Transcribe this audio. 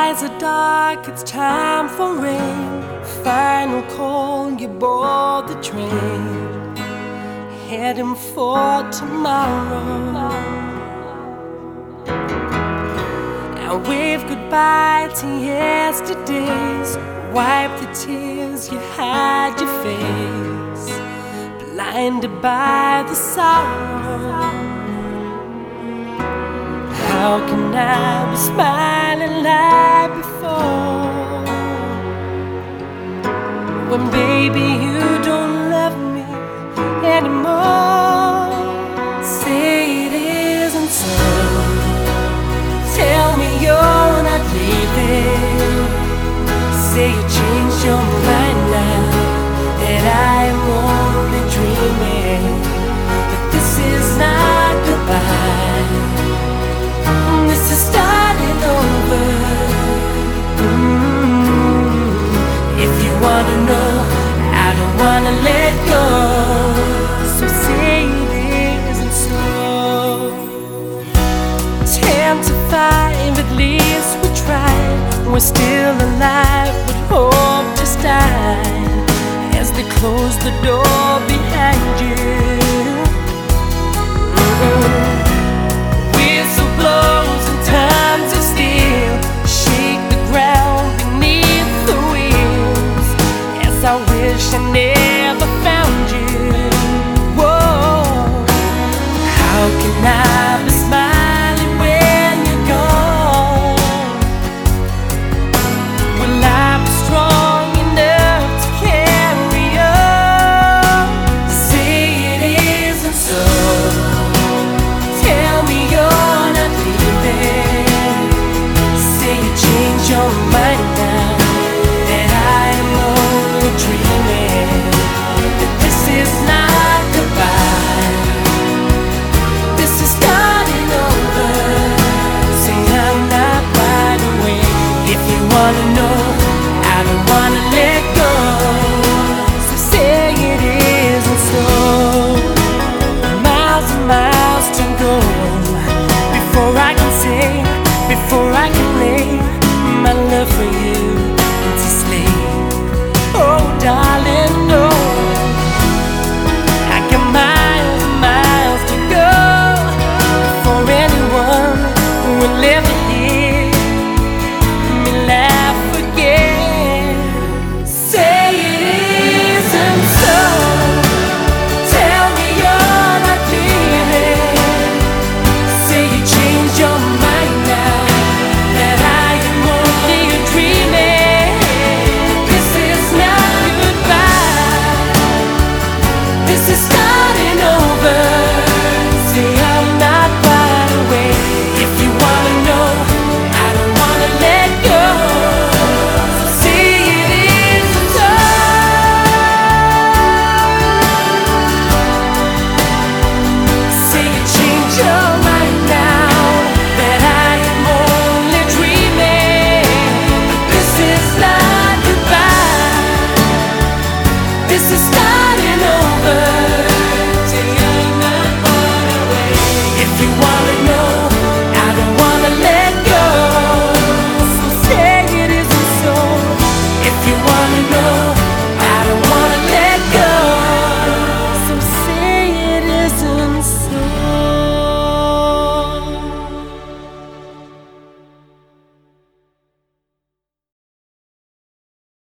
skies are dark, it's time for rain. Final call, you board the train, heading for tomorrow. And wave goodbye to yesterdays. Wipe the tears, you hide your face, blinded by the sorrow. How can I be smiling like before, when baby you don't love me anymore? Say it isn't so. Tell me you're not leaving. Say you changed your mind now, that I am only dreaming, that this is not goodbye, this is starting over. If you wanna know, I don't wanna let go, so say it isn't so. 10 to 5, at least we tried. We're still alive, but hope just died as they close the door behind you. Whistle blows and times of steel shake the ground beneath the wheels, as I wish I never found you. Whoa, how can I be smiling when you're gone? Will I be strong enough to carry on? Say it isn't so. Tell me you're not leaving. Say you change your mind now, that I am only dreaming, that this is not goodbye, this is starting over. Say I'm not wide awake. If you wanna know,